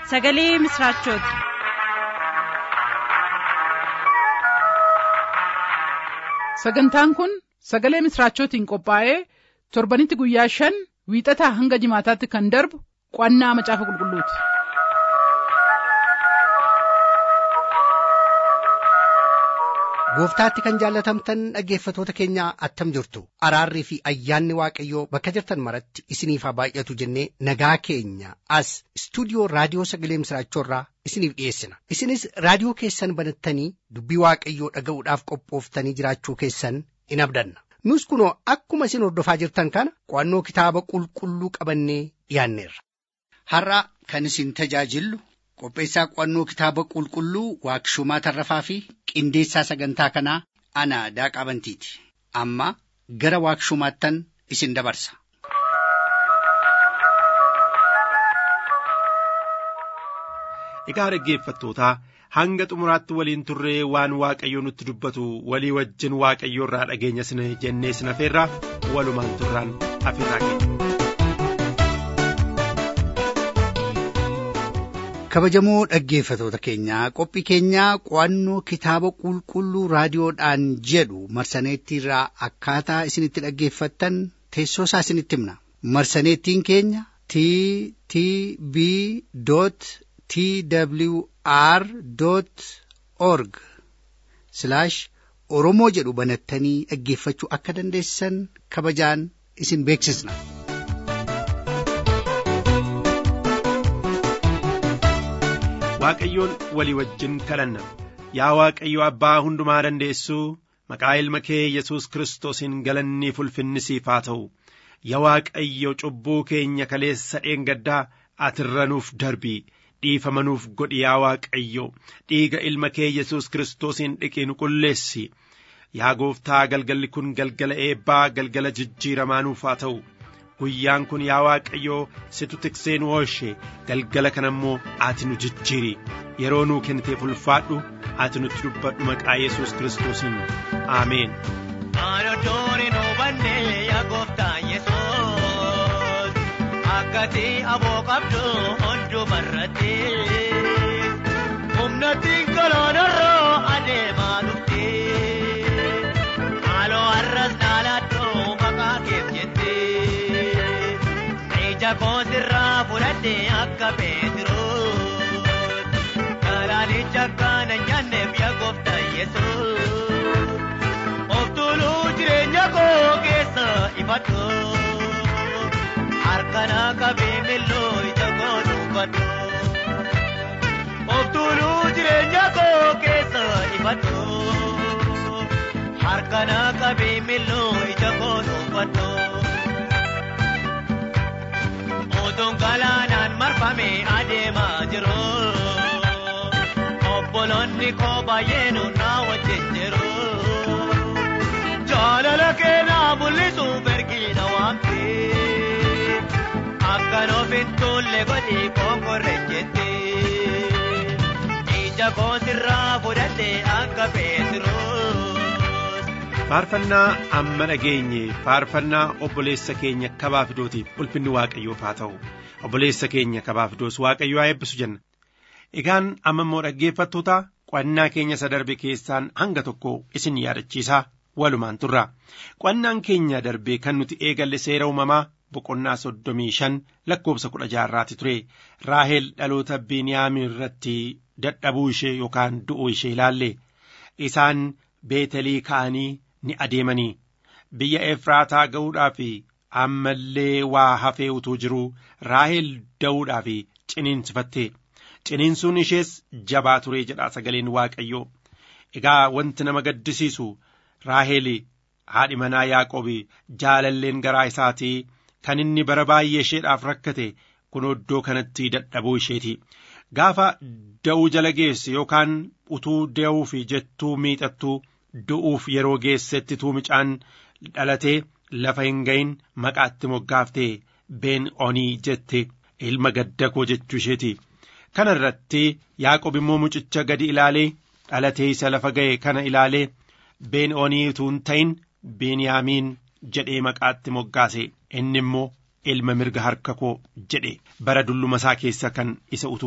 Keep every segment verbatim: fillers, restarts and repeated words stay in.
sagalee misraachooti. Sagantaan kun sagalee misraachootiin qophaa'ee torbanitti guyyaa shan wiixataa hanga jimaataatti kan darbu qo'annaa macaafa qulqulluuti. Gooftaatti kan jaallatamtan dhaggeeffatoota keenya attam jirtu. Araarrii fi ayyaanni Waaqayyoo bakka jirtan maratti isiniif haa baay'atu jennee nagaa keenya as istuudiyoo raadiyoo sagalee misraachoorraa isiniif dhiyeessina. Isinis raadiyoo keessan banattanii dubbii Waaqayyoo dhaga'uudhaaf qophooftanii jiraachuu keessan in abdanna. Nus kunoo akkuma isin hordofaa jirtan kana qo'annoo kitaaba qulqulluu qabannee dhiyaanneerra. Har'a kan isin tajaajillu qopheessaa qo'annoo kitaaba qulqulluu Waaqshumaa Tarrafaa fi qindeessaa sagantaa kanaa ana Daaqaa Bantiiti. Amma gara Waaqshumaattan isin dabarsa. Egaa dhaggeeffattootaa hanga xumuraatti waliin turree waan Waaqayyo nutti dubbatu walii wajjin Waaqayyo irraa dhageenya sina jennee sina feerraa walumaan turraan afirraa keenya. Kabajamoo dhaggeeffatoota keenyaa qophii keenyaa qo'annoo kitaaba qulqulluu raadiyoodhaan jedhu marsaneettiirraa akkaataa isinitti dhaggeeffattan teessoo isaa isinitti himna. Marsaneettiin keenya t t b t w r org oromoo jedhu banattanii dhaggeeffachuu akka dandeessan kabajaan isin beeksisna. Waaqayyoon walii wajjin kadhanna. Yaa Waaqayyo abbaa hundumaa dandeessuu maqaa ilma kee Yesuus Kiristoosiin galanni ulfinni siif haa ta'u. Yaa Waaqayyo cubbuu keenya kaleessa dheengaddaa ati irra nuuf darbii dhiifama nuuf godhi. Yaa Waaqayyo dhiiga ilma kee Yesuus Kiristoosiin dhiqii nu qulleessi. Yaa Gooftaa galgalli kun galgala eebbaa galgala jijjiiramaa nuuf haa ta'u. Guyyaan kun yaa Waaqayyo situ tiksee nu oolche galgala kana immoo ati nu jijjiiri. Yeroo nuu kenniteef ulfaadhu ati nutti dubbadhu maqaa Yesuus Kiristoosiin. Ameen. Anootoni nu banne yaa Gooftaa Yesuus akkati aboo qabdu hundumarratti humnatiin koloonarroo adeemaa dhufte haaloo har'as naaladdoo maqaa keef jette. Koosirraa fudhadhee akka Peetiroos galaanicha kana nyaanneef yaa Gooftaa Yesuus of tuuluu jireenya koo keessa ifadhu harkana qabee milloo ija koo dubbadhu of tuuluu jireenya koo keessa ifadhu harkana qabee milloo ija koo dubbadhu. Galaanaan marfamee adeemaa jiru obboloonni koo baay'eenu naa wajjin jiru jaalala kee naa mul'isuuf ergiina waamte akkan of hin tuulle godhii konkorre jette ija koo sirraa fudhadhee akka Peetiroos. Faarfannaa amma dhageenye faarfannaa obboleessa keenya kabaa fidootiif ulfinni Waaqayyoof haa ta'u. Obboleessa keenya kabaa fidoos Waaqayyo haa eebbisu jenna. Egaan amma immoo dhaggeeffattoota qo'annaa keenya isa darbe keessaan hanga tokko isin yaadachiisaa walumaan turra. Qo'annaan keenya darbe kan nuti eegalle seera uumamaa boqonnaa soddomii shan lakkoobsa kudha jaharraati ture. Raahel dhaloota Beniyaamiin irratti dadhabuu ishee yookaan du'uu ishee ilaalle. Isaan Beetelii ka'anii ni adeemanii biyya Efraataa ga'uudhaaf ammallee waa hafee utuu jiru Raahel da'uudhaaf ciniinsifatte. Ciniinsuun ishees jabaa ture jedha sagaleen Waaqayyoo. Egaa wanti nama gaddisiisu Raahel haadhi manaa Yaaqoob jaalalleen garaa isaatii kan inni bara baay'ee isheedhaaf rakkate kun iddoo kanatti dadhabuu isheeti. Gaafa da'uu jala geesse yookaan utuu da'uuf jettuu miixattuu du'uuf yeroo geessetti tuumicaan dhalatee lafa hin gahin maqaatti moggaaftee Ben Onii jette ilma gadda koo jechuu isheeti. Kana irratti Yaaqoob immoo mucicha gadi ilaalee dhalatee isa lafa ga'e kana ilaalee Ben Onii utuu hin ta'in Beniyaamiin jedhee maqaatti moggaase. Inni immoo ilma mirga harka koo jedhe bara dulluma isaa keessa kan isa utubu.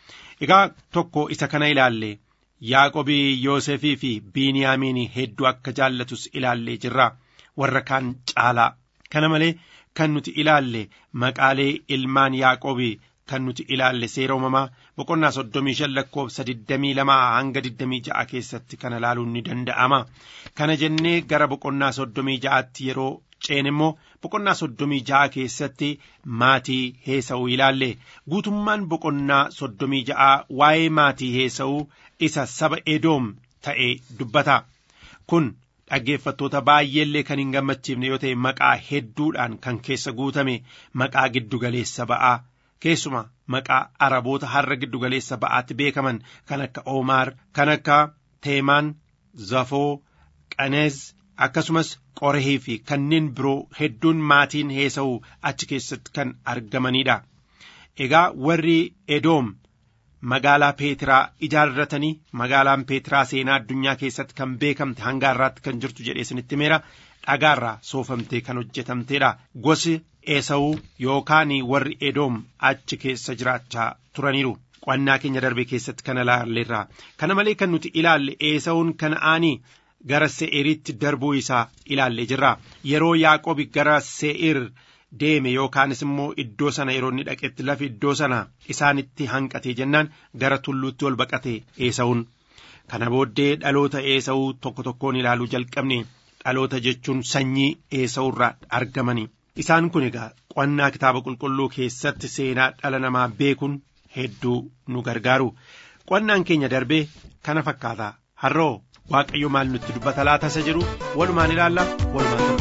Egaa tokko isa kana ilaalle Yaaqoobii Yoosefii fi Biiniyaamiin hedduu akka jaallatus ilaallee jirra, warra kaan caalaa. Kana malee kan nuti ilaalle maqaalee ilmaan Yaaqoobii kan nuti ilaalle seera uumamaa boqonnaa soddomii shan lakkoofsa digdamii lamaa hanga digdamii ja'a keessatti kana ilaaluun ni danda'ama. Kana jennee gara boqonnaa soddomii ja'aatti yeroo ceene immoo boqonnaa soddomii ja'a keessatti maatii Heesawuu ilaalle. Guutummaan boqonnaa soddomii ja'a waa'ee maatii Heesawuu isa saba Edoom ta'e dubbata. Kun dhaggeeffattoota baay'eellee kan hin gammachiifne yoo ta'e maqaa hedduudhaan kan keessa guutame maqaa giddugaleessa ba'aa. Keessuma maqaa Araboota har'a giddugaleessa ba'aatti beekaman kan akka Oomaar, kan akka Teemaan, Zafoo, Qaneez akkasumas Qorehii fi kanneen biroo hedduun maatiin Heesawuu achi keessatti kan argamanidha. Egaa warri Edoom magaalaa Peetiraa ijaarratanii magaalaan Peetiraa seenaa addunyaa keessatti kan beekamte hanga har'aatti kan jirtu jedhee isinitti himeera. Dhagaarraa soofamtee kan hojjetamteedha. Gosi Eesawuu yookaan warri Edoom achi keessa jiraachaa turaniiru. Qo'annaa keenya darbe keessatti kana ilaalleerra. Kana malee kan nuti ilaalle Eesawuun Kana'aanii gara Se'iritti darbuu isaa ilaallee jirra. Yeroo Yaaqoob gara Se'ir deeme yookaanis immoo iddoo sana yeroo inni dhaqetti lafi iddoo sana isaanitti hanqatee jennaan gara tulluutti ol baqate Eesawuun. Kana booddee dhaloota Eesawuu tokko tokkoon ilaaluu jalqabne. Dhaloota jechuun sanyii Eesawuu irraa argamanii. Isaan kun egaa qo'annaa kitaaba qulqulluu keessatti seenaa dhala namaa beekuun hedduu nu gargaaru. Qo'annaan keenya darbee kana fakkaata. Har'oo Waaqayyo maal nutti dubbata laata isa jedhu walumaan ilaalla, walumaan tura.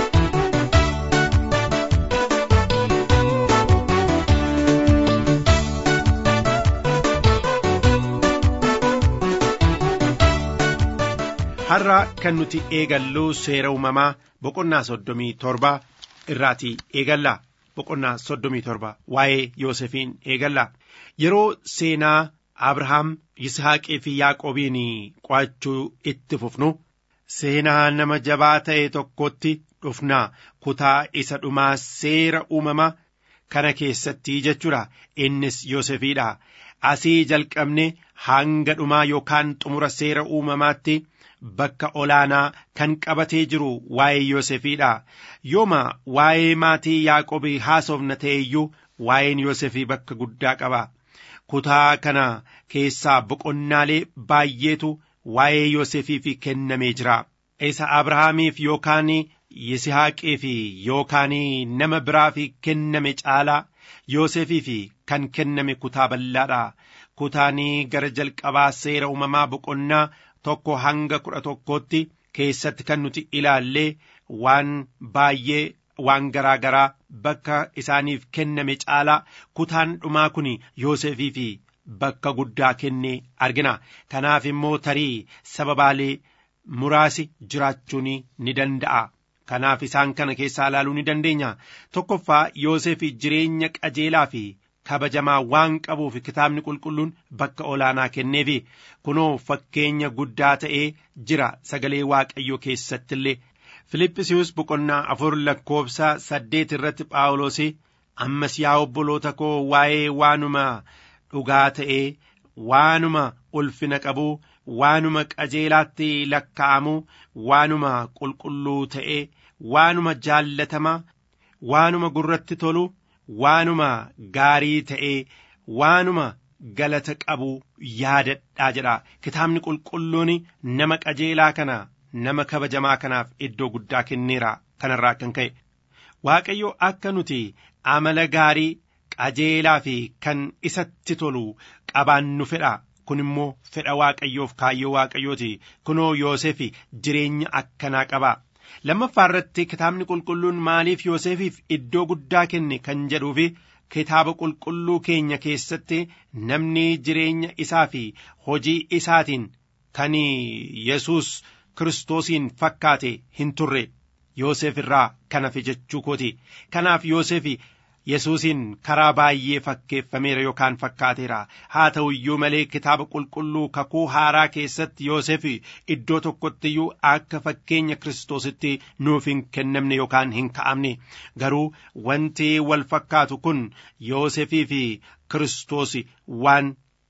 Har'a kan nuti eegallu seera uumamaa boqonnaa soddomii torba irraatii eegalla. Boqonnaa soddomii torba waa'ee Yoosefiin eegalla. Yeroo seenaa Abrahaam, Yisaaqii fi Yaaqoobiin qo'achuu itti fufnu seenaa nama jabaa ta'e tokkotti dhufnaa kutaa isa dhumaa seera uumamaa kana keessatti jechuudha. Innis Yoosefiidha. Asii jalqabne hanga dhumaa yookaan xumura seera uumamaatti bakka olaanaa kan qabatee jiru waa'ee Yoosefiidha. Yooma waa'ee maatii Yaaqoobii haasofna ta'e iyyuu waa'een Yoosefii bakka guddaa qaba. Kutaa kana keessaa boqonnaalee baay'eetu waa'ee Yoosefiif kennamee jira. Isa Abrahaamiif yookaan Yisihaaqiif yookaan nama biraaf kenname caalaa Yoosefiif kan kenname kutaa bal'aadha. Kutaanii gara jalqabaa seera uumamaa boqonnaa tokko hanga kudha tokkootti keessatti kan nuti ilaallee waan baay'ee waan garaa garaa bakka isaaniif kenname caalaa kutaan dhumaa kun Yoosefiif bakka guddaa kennee argina. Kanaaf immoo tarii sababaalee muraasi jiraachuun ni danda'a. Kanaaf isaan kana keessaa ilaaluu ni dandeenya. Tokkoffaa Yoosef jireenya qajeelaa fi kabajamaa waan qabuuf kitaabni qulqulluun bakka olaanaa kenneefi kunoo fakkeenya guddaa ta'ee jira sagalee Waaqayyoo keessatti illee. Filiphisius boqonnaa afur lakkoobsa saddeet irratti Phaawulos ammas yaa obboloota koo waa'ee waanuma dhugaa ta'ee waanuma ulfina qabu waanuma qajeelaatti lakkaa'amu waanuma qulqulluu ta'ee waanuma jaallatama waanuma gurratti tolu waanuma gaarii ta'ee waanuma galata qabu yaadadhaa jedha. Kitaabni qulqulluun nama qajeelaa kana nama kabajamaa kanaaf iddoo guddaa kenneera. Kanarraa kan ka'e Waaqayyo akka nuti amala gaarii qajeelaa fi kan isatti tolu qabaannu fedha. Kun immoo fedha Waaqayyoof kaayyoo Waaqayyooti. Kunoo Yoosef jireenya akkanaa qaba. Lammaffaa irratti kitaabni qulqulluun maaliif Yoosefiif iddoo guddaa kenne kan jedhuufi kitaaba qulqulluu keenya keessatti namni jireenya isaa fi hojii isaatiin kan Yesuus Kiristoosiin fakkaate hin turre Yoosef irraa kan hafe jechuu kooti. Kanaaf Yoosef Yesuusiin karaa baay'ee fakkeeffameera yookaan fakkaateera. Haa ta'u iyyuu malee kitaaba qulqulluu kakuu haaraa keessatti Yoosef iddoo tokkotti iyyuu akka fakkeenya Kiristoositti nuuf hin kennamne yookaan hin ka'amne. Garuu wanti wal fakkaatu kun Yoosefii fi Kiristoos waan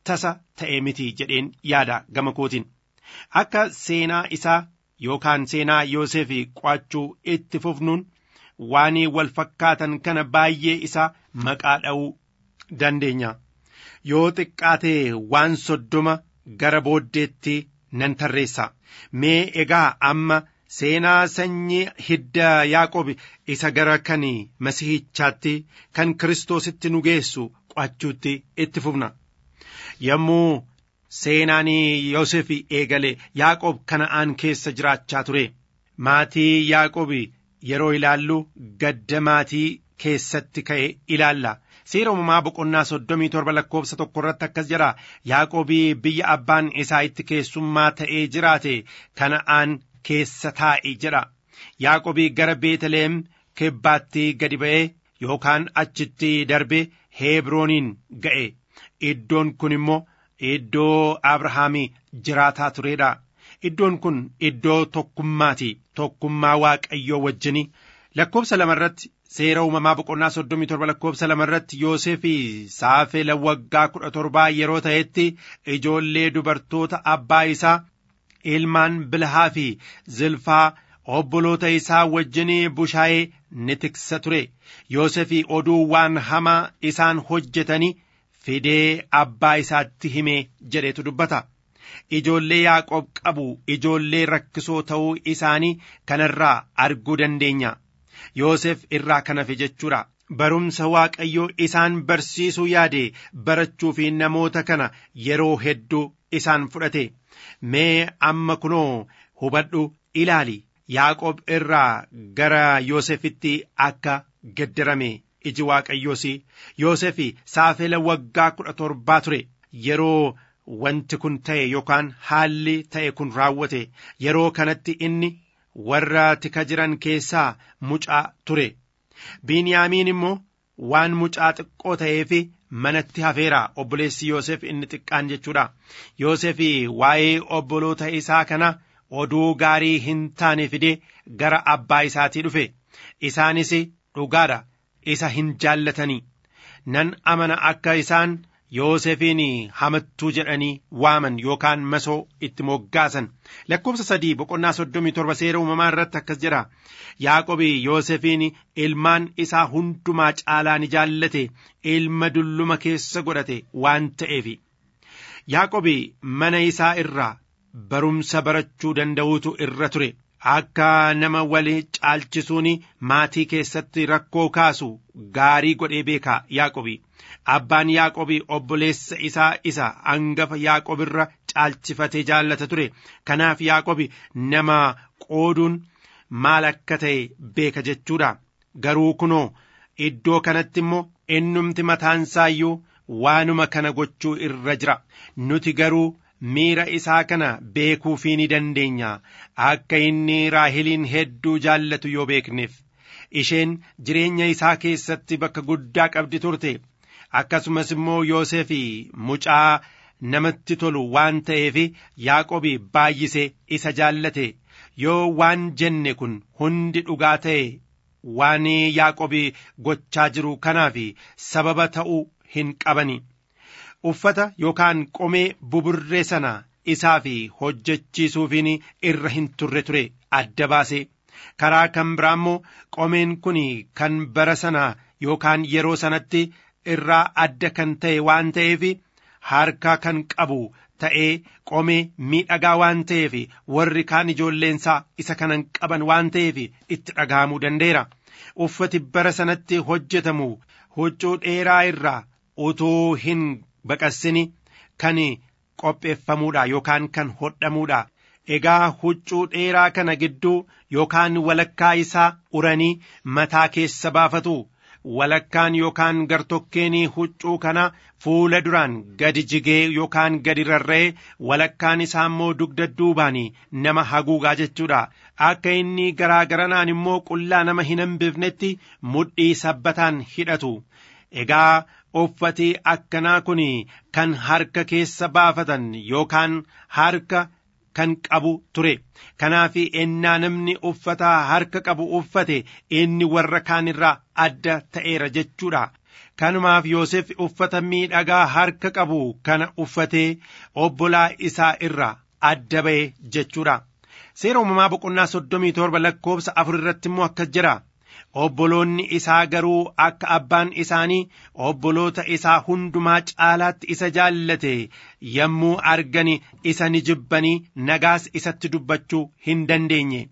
tasa ta'e miti jedheen yaada gama kootiin. Akka seenaa isaa yookaan seenaa Yoosef qo'achuu itti fufnuun waan wal fakkaatan kana baay'ee isaa maqaa dha'uu dandeenya. Yoo xiqqaate waan soddoma gara booddeetti nan tarreessa. Mee egaa amma seenaa sanyii hidda Yaaqoob isa gara kan Masiihichaatti kan Kiristoositti nu geessu qo'achuutti itti fufna. Yommuu seenaan Yoosef eegale Yaaqoob Kana'aan keessa jiraachaa ture. Maatii Yaaqoob yeroo ilaallu gadda maatii keessatti ka'e ilaalla. Seera uumamaa boqonnaa soddomii torba lakkoofsa tokko irratti akkas jedha. Yaaqoobii biyya abbaan isaa itti keessummaa ta'ee jiraate Kana'aan keessa taa'e jedha. Yaaqoobii gara Beetlehem kibbaatti gadi ba'ee yookaan achitti darbe Hebrooniin ga'e. Iddoon kun immoo iddoo Abrahaamii jiraataa turedha. Iddoon kun iddoo tokkummaati. Tokkummaa Waaqayyoo wajjini. Lakkoofsa lama irratti seera uumamaa boqonnaa soddomii torba lakkoofsa lama irratti Yoosef saafela waggaa kudha torbaa yeroo ta'etti ijoollee dubartoota abbaa isaa ilmaan Bilhaa fi Zilfaa obboloota isaa wajjinii bushaayee ni tiksa ture. Yoosef oduu waan hamaa isaan hojjetanii fidee abbaa isaatti himee jedhetu dubbata. Ijoollee Yaaqoob qabu ijoollee rakkisoo ta'uu isaanii kanarraa arguu dandeenya. Yoosef irraa kan hafe jechuudha. Barumsa Waaqayyoo isaan barsiisuu yaade barachuu fi namoota kana yeroo hedduu isaan fudhate. Mee amma kunoo hubadhu ilaali. Yaaqoob irraa gara Yoosefitti akka geddarame iji Waaqayyoos. Yoosef saafela waggaa kudha torbaa ture yeroo wanti kun ta'e yookaan haalli ta'e kun raawwate. Yeroo kanatti inni warra tika jiran keessaa mucaa ture. Biniyaamiin immoo waan mucaa xiqqoo ta'eef manatti hafeera. Obboleessi Yoosef inni xiqqaan jechuudha. Yoosef waa'ee obboloota isaa kana oduu gaarii hin taane fidee gara abbaa isaatii dhufe. Isaanis dhugaadha isa hin jaallatanii. Nan amana akka isaan Yoosefiin hamattuu jedhanii waaman yookaan masoo itti moggaasan. Lakkoofsa sadii boqonnaa soddomii torba seera uumamaa irratti akkas jedha. Yaaqoob Yoosefiin ilmaan isaa hundumaa caalaa ni jaallate, ilma dulluma keessa godhate waan ta'eef. Yaaqoob mana isaa irraa barumsa barachuu danda'uutu irra ture. Akka nama wali caalchisuun maatii keessatti rakkoo kaasu gaarii godhee beeka Yaaqoob. Abbaan Yaaqoob obboleessa isaa isa hangafa Yaaqoob irra caalchifatee jaallata ture. Kanaaf Yaaqoob nama qooduun maal akka ta'e beeka jechuudha. Garuu kunoo iddoo kanatti immoo innumti mataansaayyuu waanuma kana gochuu irra jira. Nuti garuu miira isaa kana beekuufii ni dandeenya. Akka inni Raaheliin hedduu jaallatu yoo beekneef. Isheen jireenya isaa keessatti bakka guddaa qabdi turte. Akkasumas immoo Yoosef mucaa namatti tolu waan ta'eef Yaaqoob baay'isee isa jaallate. Yoo waan jenne kun hundi dhugaa ta'e waan Yaaqoob gochaa jiru kanaaf sababa ta'uu hin qabani. Uffata yookaan qomee buburree sana isaaf hojjechiisuufiin irra hin turre ture adda baase. Karaa kan biraa immoo qomeen kun kan bara sana yookaan yeroo sanatti irraa adda kan ta'e waan ta'eef harka kan qabu ta'ee qomee miidhagaa waan ta'eef warri kaan ijoolleensaa isa kanan qaban waan ta'eef itti dhaga'amuu danda'eera. Uffati bara sanatti hojjetamu huccuu dheeraa irraa utuu hin baqassini kan qopheeffamuudha yookaan kan hodhamuudha. Egaa huccuu dheeraa kana gidduu yookaan walakkaa isaa uranii mataa keessa baafatu. Walakkaan yookaan gartokkeen huccuu kana fuula duraan gadi jigee yookaan gadi rarra'ee walakkaan isaa immoo dugda duubaan nama haguugaa jechuudha. Akka inni garaa garanaan immoo qullaa nama hin hambifnetti mudhii sabbataan hidhatu. Egaa uffati akkanaa kun kan harka keessa baafatan yookaan harka kan qabu ture. Kanaaf ennaa namni uffata harka qabu uffate inni warra kaan irraa adda ta'eera jechuudha. Kanumaaf Yoosef uffata miidhagaa harka qabu kana uffatee obbolaa isaa irraa adda ba'e jechuudha. Seera uumamaa boqonnaa soddomii torba lakkoobsa afur irratti immoo akkas jira. Obboloonni isaa garuu akka abbaan isaanii obboloota isaa hundumaa caalaatti isa jaallate yommuu argani isa ni jibbanii nagaas isatti dubbachuu hin dandeenye.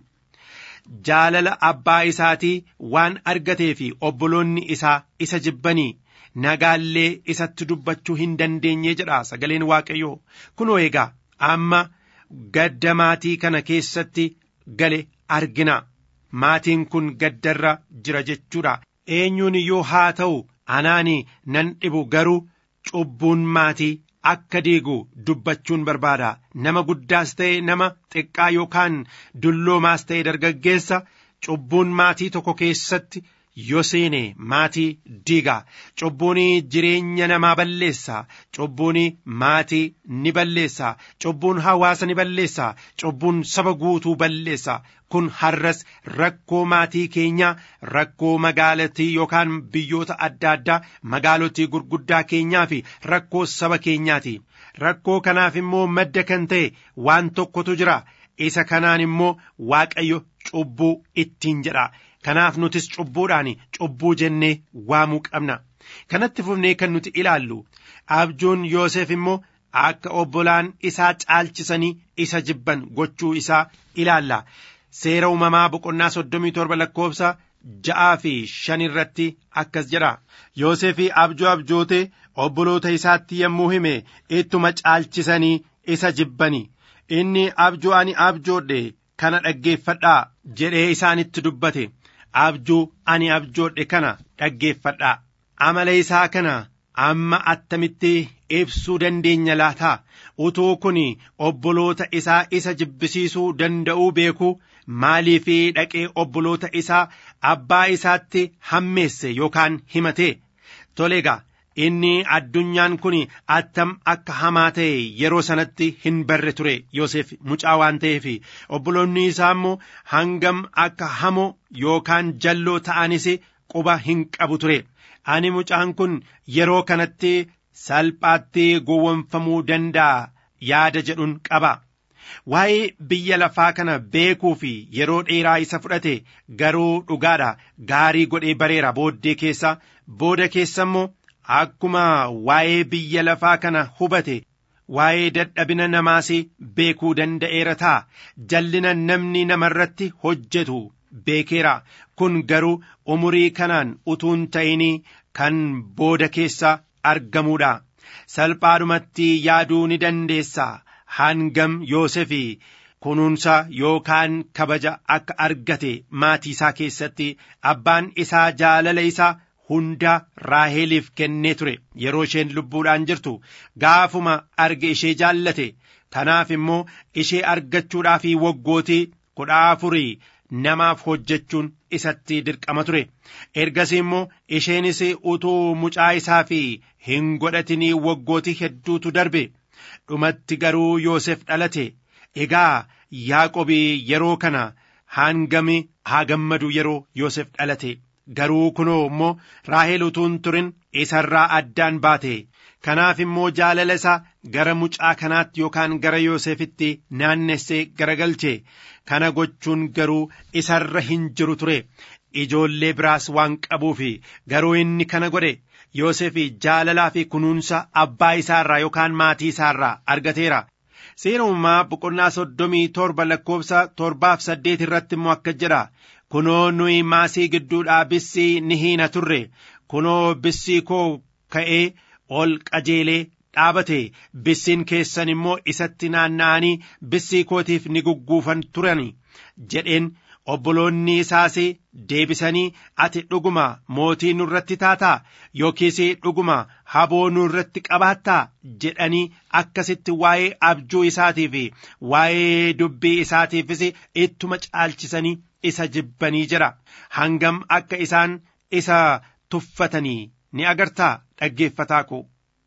Jaalala abbaa isaatii waan argatee fi obboloonni isaa isa jibbanii nagaallee isatti dubbachuu hin dandeenye jedha sagaleen Waaqayyoo. Kunoo egaa amma gadda maatii kana keessatti gale argina. Maatiin kun gaddarra jira jechuudha. Eenyuun iyyuu haa ta'u anaani nan dhibu garuu cubbuun maatii akka diigu dubbachuun barbaada. Nama guddaas ta'e nama xiqqaa yookaan dulloomaas ta'e dargaggeessa cubbuun maatii tokko keessatti yoo seene maatii diiga. Cubbuun jireenya namaa balleessa. Cubbuun maatii ni balleessa. Cubbuun hawaasa ni balleessa. Cubbuun saba guutuu balleessa. Kun har'as rakkoo maatii keenyaa, rakkoo magaalatii yookaan biyyoota adda addaa magaalotii gurguddaa keenyaa fi rakkoo saba keenyaati. Rakkoo kanaaf immoo madda kan ta'e waan tokkotu jira. Isa kanaan immoo Waaqayyo cubbuu ittiin jedha. Kanaaf nutis cubbuudhaan cubbuu jennee waamuu qabna. Kanatti fufnee kan nuti ilaallu abjuun Yoosef immoo akka obbolaan isaa caalchisanii isa jibban gochuu isaa ilaalla. Seera uumamaa boqonnaa soddomii torba lakkoobsa ja'aa fi shan irratti akkas jedha. Yoosef abjuu abjootee obboloota isaatti yommuu hime ittuma caalchisanii isa jibbani. Inni abjuu ani abjoodhe kana dhaggeeffadhaa jedhee isaanitti dubbate. Abjuu ani abjoodhe kana dhaggeeffadhaa. Amala isaa kana amma attamitti ibsuu dandeenya laata? Utuu kun obboloota isaa isa jibbisiisuu danda'uu beeku maaliif dhaqee obboloota isaa abbaa isaatti hammeesse yookaan himate? Toleegaa inni addunyaan kun attam akka hamaa ta'e yeroo sanatti hin barre ture. Yoosef mucaa waan ta'eef obboloonni isaa immoo hangam akka hamoo yookaan jalloo ta'anis quba hin qabu ture. Ani mucaan kun yeroo kanatti salphaatti gowwoomfamuu danda'a yaada jedhuun qaba. Waa'ee biyya lafaa kana beekuu fi yeroo dheeraa isa fudhate garuu dhugaadha gaarii godhee bareera. Booddee keessa booda keessa immoo akkuma waa'ee biyya lafaa kana hubate waa'ee dadhabina namaas beekuu danda'eera ta'a. Jallina namni namarratti hojjetu beekeera. Kun garuu umurii kanaan utuun ta'inii kan booda keessa argamuudha. Salphaadhumatti yaaduu ni dandeessa. Hangam Yoosef kunuunsa yookaan kabaja akka argate maatii isaa keessatti abbaan isaa jaalala isaa hunda Raaheliif kennee ture. Yeroo isheen lubbuudhaan jirtu gaafuma arge ishee jaallate. Kanaaf immoo ishee argachuudhaaf waggootii kudha afurii namaaf hojjechuun isatti dirqama ture. Ergasii immoo isheenis utuu mucaa isaa fi hin godhatinii waggootii hedduutu darbe. Dhumatti garuu Yoosef dhalate. Egaa Yaaqobii yeroo kana hangami haa gammadu yeroo Yoosef dhalate. Garuu kunoo immoo Raahel utuun turin isarraa addaan baate. Kanaaf immoo jaalala isaa gara mucaa kanaatti yookaan gara Yoosefitti naannessee garagalche. Kana gochuun garuu isarra hin jiru ture. Ijoollee biraas waan qabuufi garuu inni kana godhe. Yoosef jaalalaa fi kunuunsa abbaa isaarraa yookaan maatii isaarraa argateera. Seera uumamaa boqonnaa soddomii torba lakkoobsa torbaaf saddeet irratti immoo akka jedha. Kunoo nuyi maasii gidduudhaa bissii ni hiina turre. Kunoo bissii koo ka'ee ol qajeelee dhaabate. Bissiin keessan immoo isatti naanna'anii bissii kootiif ni gugguufan turan jedheen. Obboloonni isaas deebisanii ati dhuguma mootii nurratti taataa yookiis dhuguma haboo nurratti qabaattaa jedhanii akkasitti waa'ee abjuu isaatii fi waa'ee dubbii isaatiifis ittuma caalchisanii isa jibbanii jira. Hangam akka isaan isa tuffatanii ni agartaa dhaggeeffataa koo.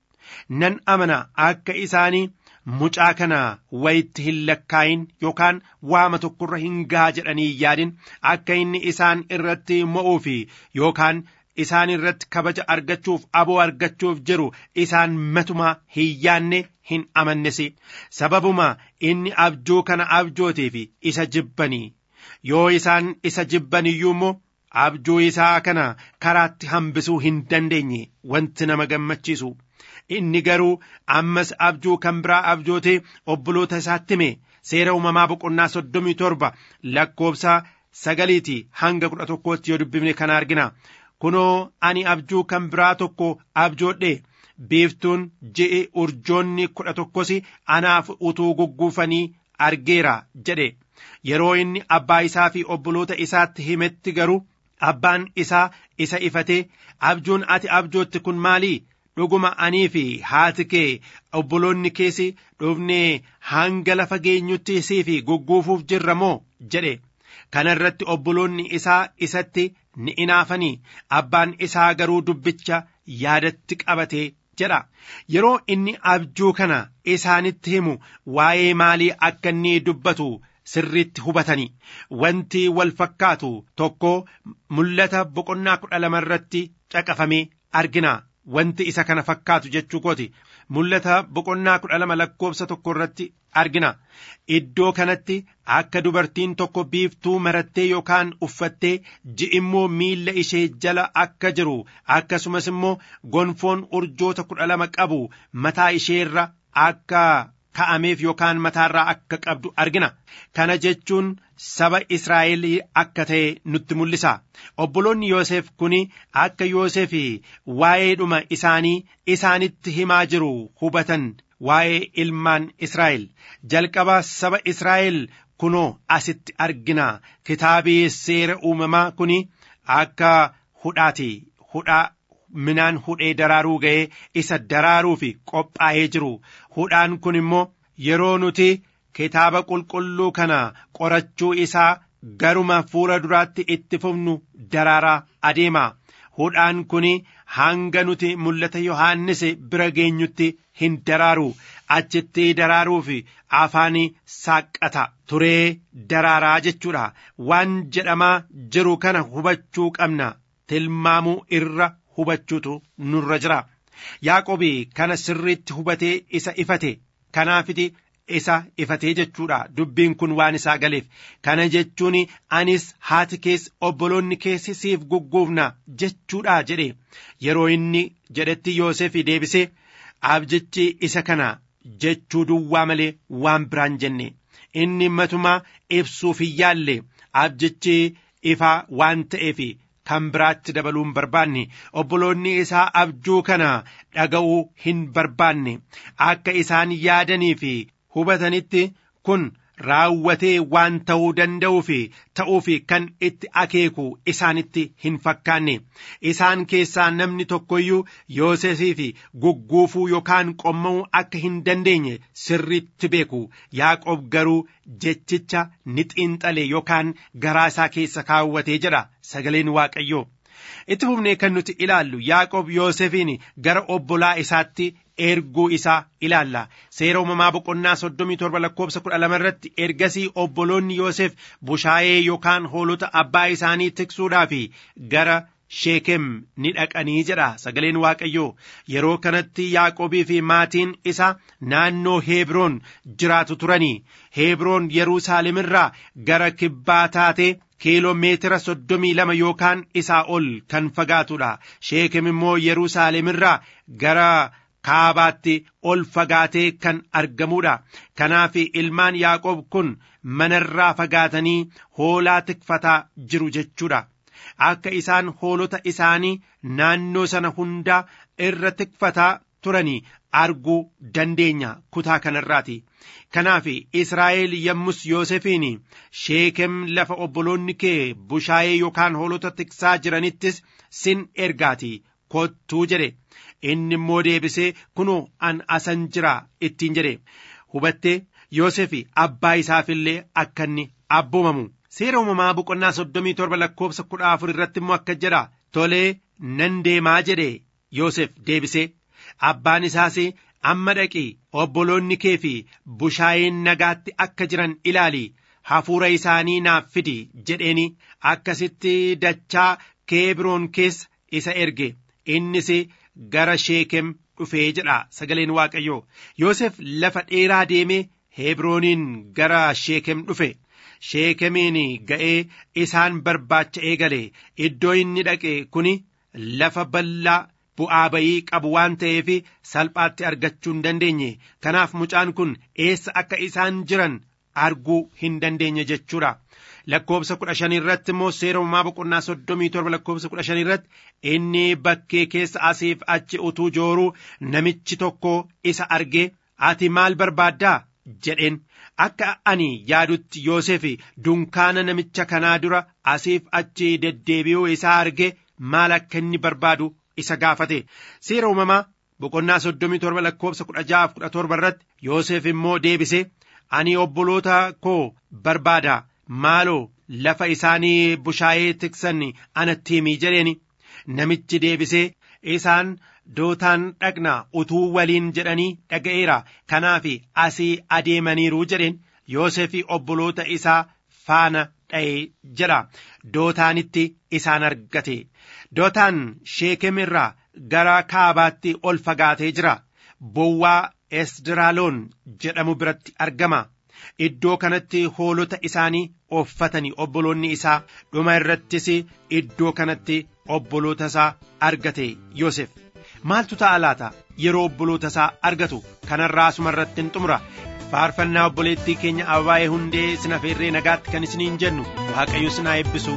Nan amana akka isaanii mucaa kana wayitti hin lakkaayin yookaan waama tokkorra hin gahaa jedhanii yaadin akka inni isaan irratti mo'uu fi yookaan isaan irratti kabaja argachuuf aboo argachuuf jiru isaan matumaa hin yaanne hin amannes. Sababuma inni abjuu kana abjooteef isa jibbanii. Yoo isaan isa jibban iyyuu immoo abjuu isaa kana karaatti hambisuu hin dandeenye. Wanti nama gammachiisu inni garuu ammas abjuu kan biraa abjootee obboloota isaatti hime. Seera uumamaa boqonnaa soddomii torba lakkoobsa sagaliitii hanga kudha tokkootti yoo dubbifne kana argina. Kunoo ani abjuu kan biraa tokko abjoodhe, biiftuun ji'i urjoonni kudha tokkos anaaf utuu gugguufanii argeera jedhe. Yeroo inni abbaa isaa fi obboloota isaatti himetti garuu abbaan isaa isa ifatee, abjuun ati abjootti kun maalii? Dhuguma anii fi haati kee obboloonni keessi dhufnee hanga lafa geenyutti siif gugguufuuf jirra moo jedhe. Kana irratti obboloonni isaa isatti ni inaafanii. Abbaan isaa garuu dubbicha yaadatti qabatee jedha. Yeroo inni abjuu kana isaanitti himu waa'ee maalii akka inni dubbatu sirriitti hubatanii. Wanti wal fakkaatu tokko mul'ata boqonnaa kudha lama irratti caqafamee argina. Wanti isa kana fakkaatu jechuu kooti mul'ata boqonnaa kudha lama lakkoobsa tokko irratti argina. Iddoo kanatti akka dubartiin tokko biiftuu marattee yookaan uffattee ji'i immoo miilla ishee jala akka jiru, akkasumas immoo gonfoon urjoota kudha lama qabu mataa isheerra akka ka'ameef yookaan mataarraa akka qabdu argina. Kana jechuun saba Israa'el akka ta'e nutti mul'isa. Obboloonni Yoosef kuni akka Yoosef waa'ee dhuma isaanii isaanitti himaa jiru hubatan. Waa'ee ilmaan Israa'el jalqaba saba Israa'el kunoo asitti argina. Kitaabii seera uumamaa kuni akka hudhaati. Hudhaa minaan hudhee daraaruu ga'ee isa daraaruuf qophaa'ee jiru. Hudhaan kun immoo yeroo nuti kitaaba qulqulluu kana qorachuu isaa garuma fuula duraatti itti fufnu daraaraa adeema. Hudhaan kun hanga nuti mul'ata Yohaannis bira geenyutti hin daraaru. Achitti daraaruuf afaan saaqqata turee daraaraa jechuudha. Waan jedhamaa jiru kana hubachuu qabna. Tilmaamuu irra hubachuutu nurra jira. Yaaqoobi kana sirriitti hubatee isa ifate. Kanaafiti isa ifatee jechuudha. Dubbiin kun waan isaa galeef. Kana jechuun anis haati kees obboloonni keessi siif gugguufna jechuudha jedhe. Yeroo inni jedhetti Yoosef deebisee abjichi isa kana jechuu duwwaa malee waan biraan jenne. Inni matumaa ibsuuf hin yaalle. Abjichi ifaa waan ta'eef kan biraatti dabaluun barbaanne. Obboloonni isaa abjuu kana dhaga'uu hin barbaanne. Akka isaan yaadanii fi hubatanitti kun raawwatee waan ta'uu danda'uu fi ta'uu fi kan itti akeeku isaanitti hin fakkaanne. Isaan keessaa namni tokkoyyuu Yoosefii fi gugguufuu yookaan qomma'uu akka hin dandeenye sirriitti beeku. Yaaqoob garuu jechicha ni xiinxale yookaan garaa isaa keessa kaawwatee jedha sagaleen Waaqayyoo. Itti fufnee kan nuti ilaallu Yaaqoob Yoosefiin gara obbolaa isaatti erguu isaa ilaalla. Seera uumamaa boqonnaa soddomii torba lakkoobsa kudha lama irratti ergasii obboloonni Yoosef bushaayee yookaan hoolota abbaa isaanii tiksuudhaaf gara Sheekem ni dhaqanii jedha sagaleen Waaqayyoo. Yeroo kanatti Yaaqoobii fi maatiin isaa naannoo Hebroon jiraatu turanii. Hebroon Yerusaalem irraa gara kibbaa taatee kiiloo meetira soddomii lama yookaan isaa ol kan fagaatudha. Sheekem immoo Yerusaalem irraa gara kaabaatti ol fagaatee kan argamudha. Kanaaf ilmaan Yaaqoob kun manarraa fagaatanii hoolaa tikfataa jiru jechuudha. Akka isaan hoolota isaanii naannoo sana hundaa irra tikfataa turanii arguu dandeenya kutaa kanarraati. Kanaaf Israa'el yommus Yoosefiin Sheekem lafa obboloonni kee bushaayee yookaan hoolota tiksaa jiranittis sin ergaati kottuu jedhe. Inni immoo deebisee kunoo an asan jira ittiin jedhe. Hubattee Yoosef abbaa isaafillee akka inni abboomamu. Seera uumamaa boqonnaa soddomii torba lakkoobsa kudha afur irratti immoo akka jedha. Tolee nan deemaa jedhe Yoosef deebisee. Abbaan isaas amma dhaqi obboloonni kee fi bushaayeen nagaatti akka jiran ilaali. Hafuura isaanii naaf fidi jedheeni akkasitti dachaa Kebroon keessa isa erge innis gara Sheekem dhufee jedha sagaleen Waaqayyoo. Yoosef lafa dheeraa deemee Hebrooniin gara Sheekem dhufe. Sheekemiin ga'ee isaan barbaacha eegale. Iddoo inni dhaqe kuni lafa bal'aa bu'aa bayii qabu waan ta'eef salphaatti argachuu hin dandeenye. Kanaaf mucaan kun eessa akka isaan jiran arguu hin dandeenye jechuudha. Lakkoobsa kudha shanii irratti immoo seera uumamaa boqonnaa soddomii torba lakkoobsa kudha shanii irratti inni bakkee keessa asiif achi utuu jooruu namichi tokko isa argee ati maal barbaaddaa jedheen. Akka ani yaadutti Yoosef dunkaana namicha kanaa dura asiif achi deddeebi'uu isaa arge maal akka inni barbaadu isa gaafate. Seera uumamaa boqonnaa soddomii torba lakkoobsa kudha ja'aaf kudha torba irratti Yoosef immoo deebise ani obboloota koo barbaada maaloo lafa isaanii bushaayee tiksan anatti himii jedheeni. Namichi deebisee isaan dootaan dhaqna utuu waliin jedhanii dhaga'eera kanaaf asii adeemaniiru jedheen. Yoosef obboloota isaa faana dha'ee jedha. Dootaanitti isaan argate. Dootaan Sheekem irraa gara kaabaatti ol fagaatee jira. Bowwaa Esdraaloon jedhamu biratti argama. Iddoo kanatti hoolota isaanii ooffatanii obboloonni isaa dhuma irrattis iddoo kanatti obboloota isaa argate Yoosef. Maaltu ta'a laata yeroo obboloota isaa argatu? Kanarraa asuma irratti hin xumura. Faarfannaa obboleettii keenya Ababaayee Hundee sina feerree nagaatti kan isiniin jennu Waaqayyo sinaa eebbisu.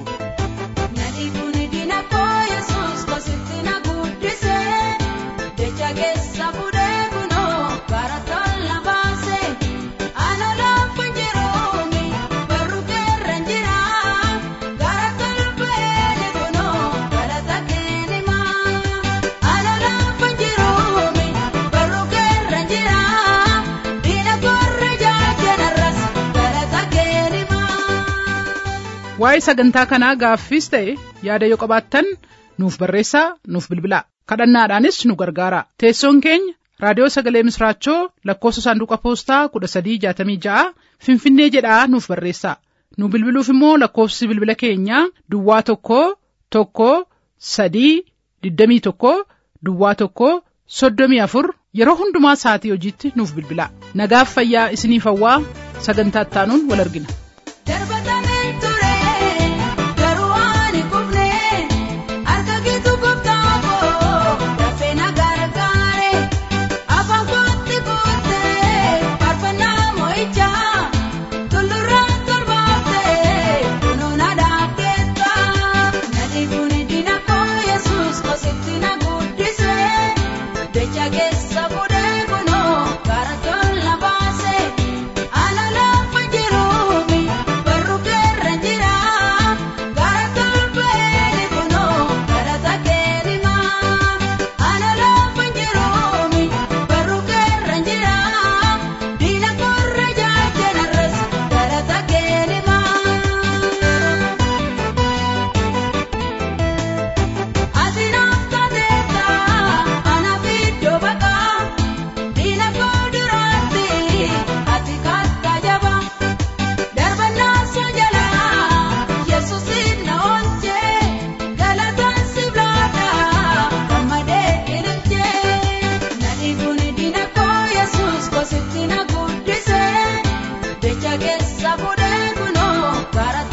Waa'ee sagantaa kanaa gaaffiis ta'e yaada yoo qabaattan nuuf barreessaa nuuf bilbilaa kadhannaadhaanis nu gargaara. Teessoon keenya raadiyoo sagalee misraachoo lakkoofsa saanduqa poostaa kudha sadii jaatamii ja'a Finfinnee jedhaa nuuf barreessaa. Nu bilbiluuf immoo lakkoofsi bilbila keenyaa duwwaa tokko tokko sadii digdamii tokko duwwaa tokko soddomii afur yeroo hundumaa sa'atii hojiitti nuuf bilbilaa. Nagaaf fayyaa isiniif hawwaa sagantaa ittaanuun wal argina. Sabode kuno para